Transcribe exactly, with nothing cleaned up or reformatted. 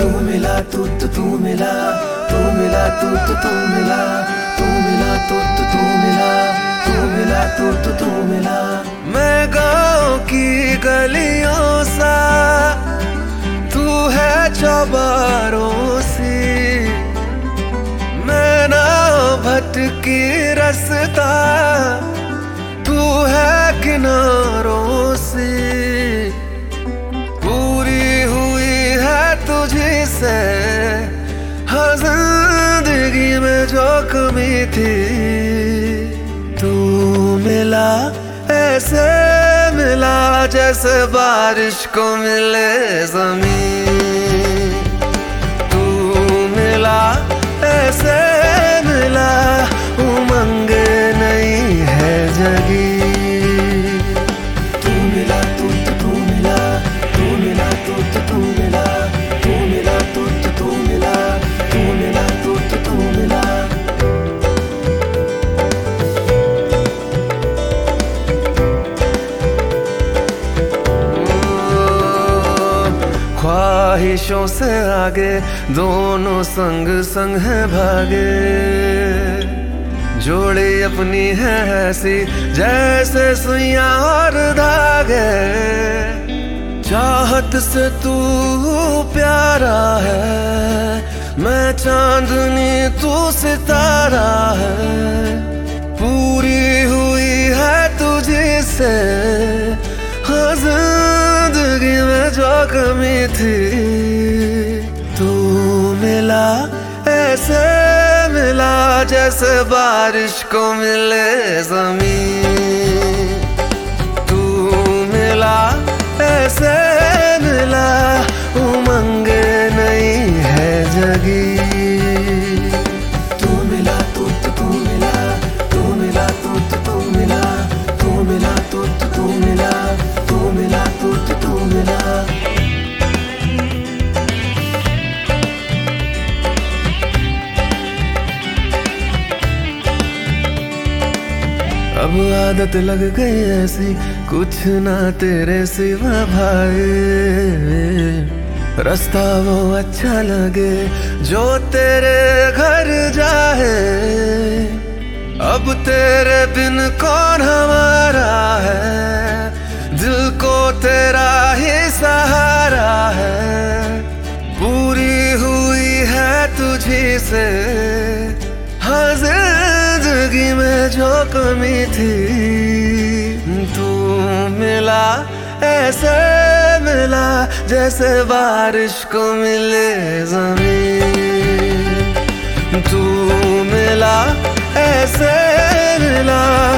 तू मिला तू तू तू मिला, तू मिला तू तू तू मिला, तू मिला तू तू तू मिला, तू मिला तू तू तू मिला। मैं गाँव की गलियों सा, तू है चौबारों सी, मैं ना भटकी रास्ता, तू है किनारों सी। पूरी हुई है तुझी से हर जिंदगी में जो कमी थी, तू मिला ऐसे मिला जैसे बारिश को मिले ज़मीन। तू मिला ऐसे मिला उमंगे नहीं है जगी। तू मिला तू तू तू मिला, तू मिला तू तू तू मिला, तू मिला तू तू तू मिला, तू मिला तू तू तू मिला। ख्वाहिशों से आगे दोनों संग संग है भागे, जोड़ी अपनी है ऐसी जैसे सुइयां और धागे। चाहत से तू प्यारा है, मैं चांदनी तू सितारा है। पूरी हुई है तुझी से हर जिंदगी में जो कमी थी, तू मिला ऐसे मिला जैसे बारिश को मिले ज़मीन। तू मिला ऐसे मिला उमंगे नहीं है जगी। तू मिला तू तू तू मिला, तू मिला तू तू तू मिला, तू मिला तू तू तू मिला, तू मिला तू तू तू मिला। अब आदत लग गई ऐसी कुछ ना तेरे सिवा भाई, रास्ता वो अच्छा लगे जो तेरे घर जाए। अब तेरे बिन कौन हमारा है, दिल को तेरा ही सहारा है। पूरी हुई है तुझी से हर जिंदगी में जो कमी थी, तू मिला ऐसे मिला जैसे बारिश को मिले ज़मीन। तू मिला ऐसे मिला